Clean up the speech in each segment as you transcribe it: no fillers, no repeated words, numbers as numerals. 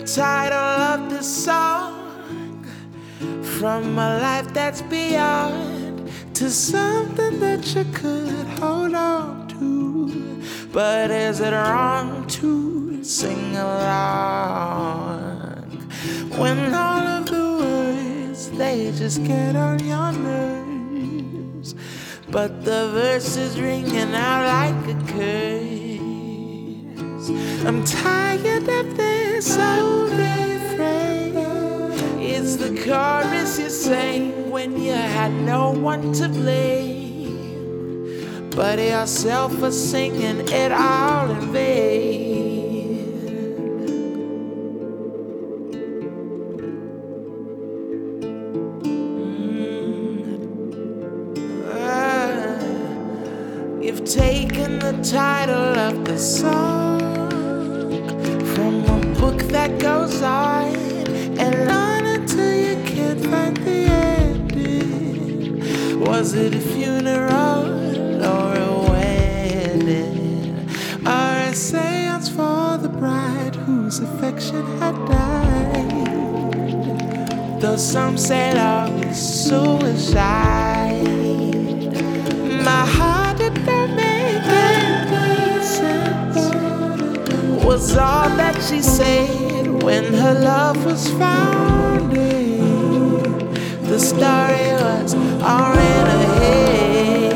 title of this song, from a life that's beyond to something that you could hold on to. But is it wrong to sing along when all of the words, they just get on your nerves, but the verses ringing out like a curse? I'm tired of this old refrain. It's the chorus you sang when you had no one to blame, but yourself for singing it all in vain. You've taken the title of the song from a book that goes on and on until you can't find the ending. Was it a funeral or a wedding, or a seance for the bride whose affection had died? Though some say love is suicide, my heart did not make any sense. Was all that she said when her love was founded. The story was all in her head.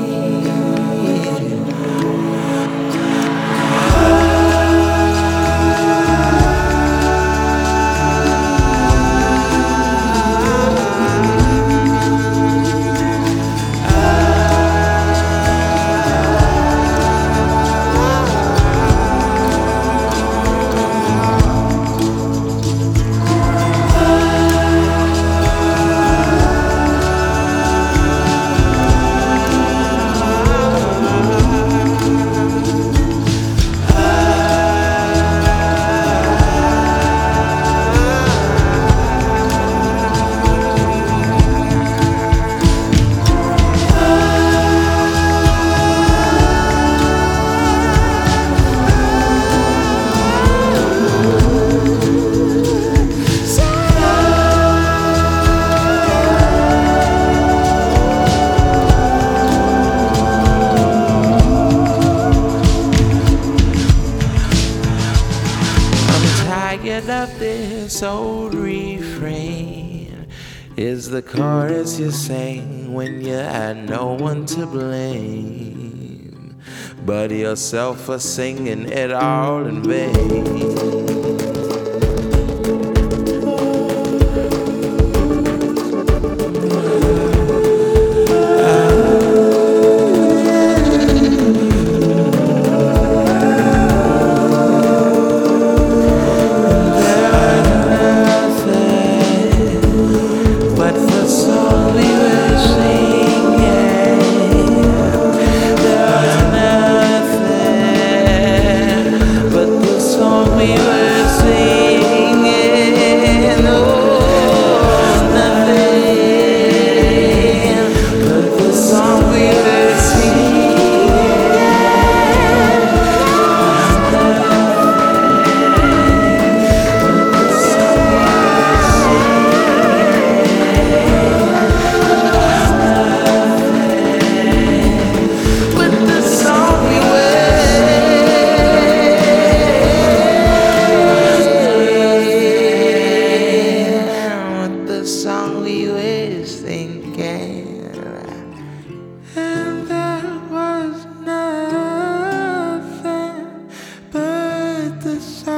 Tired of this old refrain. Is the chorus you sang when you had no one to blame, but yourself for singing it all in vain. And there was nothing but the sun.